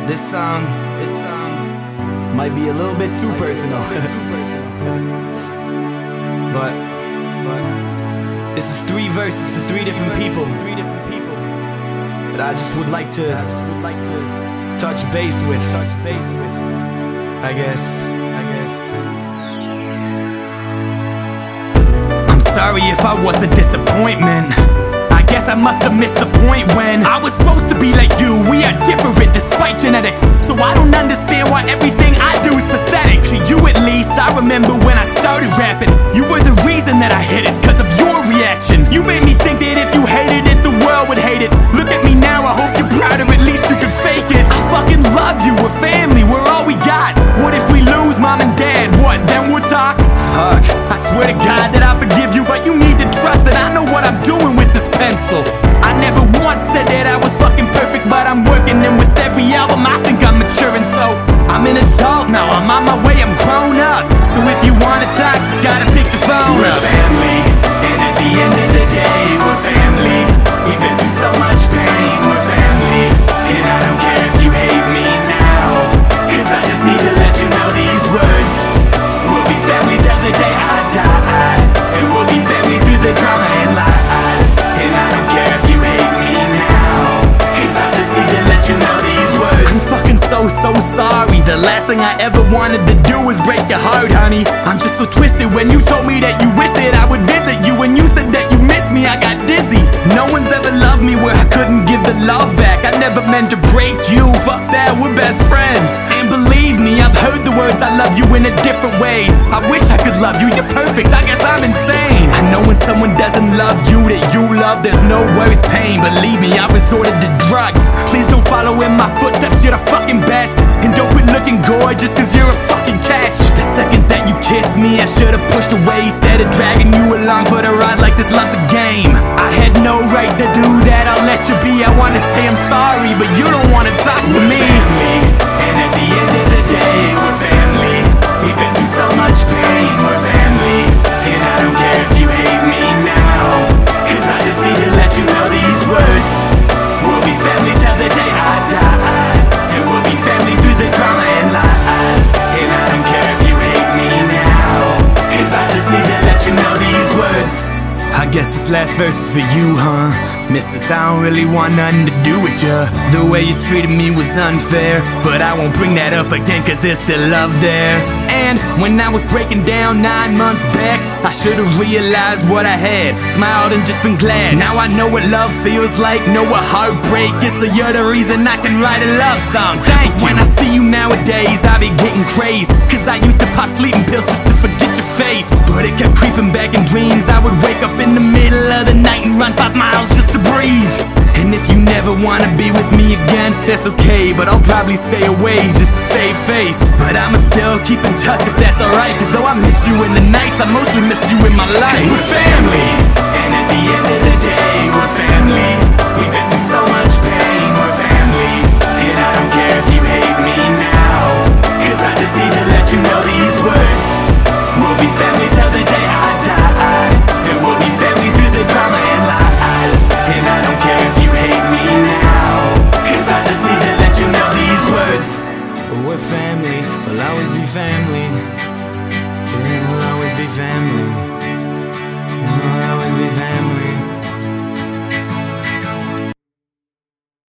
This song might be a little bit too personal. but this is 3 verses to 3 different people. But I just would like to touch base with. I guess. I'm sorry if I was a disappointment. I guess I must have missed the point when I was supposed to be like you. We are different despite genetics, so I don't understand why everything I do is pathetic. To you at least, I remember when I started rapping. You were the reason that I hit it, cause of your reaction. You made me think that if you hated it, the world would hate it. Look at me now, I hope you're proud, or at least you could fake it. I fucking love you, we're family, we're all we got. What if we lose mom and dad? What, then we'll talk? Fuck, I swear to God that I forgive you, but you need to trust that I know what I'm doing with this pencil. I never once said that I was fucking perfect, but I'm working, and with every album I think I'm maturing. So I'm an adult now, I'm on my way, I'm grown up. So if you wanna talk, just gotta pick the phone up. We're family, and at the end of the day, we're family. We've been through so much pain, we're family. And I don't care if you hate me now, cause I just need to let you know these words. We'll be family till the day I die, and we'll be family through the drama and lies. And I don't care if you hate me now, cause I just need to let you know these words. I'm fucking so sorry. The last thing I ever wanted to do was break your heart, honey. I'm just so twisted. When you told me that you wished that I would visit you, when you said that you missed me, I got dizzy. No one's ever loved me where I couldn't give the love back. I never meant to break you, fuck that, we're best friends. And believe me, I've heard the words I love you in a different way. I wish I could love you, you're perfect, I guess I'm insane. I know when someone doesn't love you that you love, there's no worse pain. Believe me, I resorted to drugs. Please don't follow in my footsteps, you're the fucking best. And don't quit looking gorgeous cause you're a fucking catch. The second that you kissed me, I should've pushed away instead of dragging you along for the ride like this love's a game. I had no right to do that, I'll let you be. I wanna say I'm sorry, but you don't wanna talk to me. We're family, and at the end of the day, we're family. We've been through so much pain, we're family. And I don't care if you hate me now, cause I just need to let you know these words. We'll be family till the day I die, and we'll be family through the drama and lies. And I don't care if you hate me now, cause I just need to let you know these words. I guess this last verse is for you, huh? Missus, I don't really want nothing to do with ya. The way you treated me was unfair, but I won't bring that up again cause there's still love there. And when I was breaking down 9 months back, I should've realized what I had, smiled and just been glad. Now I know what love feels like, know what heartbreak is, so you're the reason I can write a love song. Thank you. When I see you nowadays, I be getting crazed, cause I used to pop sleeping pills just to forget your face. But it kept creeping back in dreams. I would wake up in the middle of the night and run 5 miles just to breathe. And if you never wanna be with me again, that's okay, but I'll probably stay away just to save face. But I'ma still keep in touch if that's alright, cause though I miss you in the nights, I mostly miss you in my life. Cause we're family, and at the end of the day, we're family. We've been through so much pain, we're family. And I don't care if you hate me now, cause I just need to let you know these words. We'll be family till the day I die, and we'll be family through the drama and lies. And I don't care if you hate me now, cause I just need to let you know these words. But we're family, we'll always be family. Yeah, we'll always be family.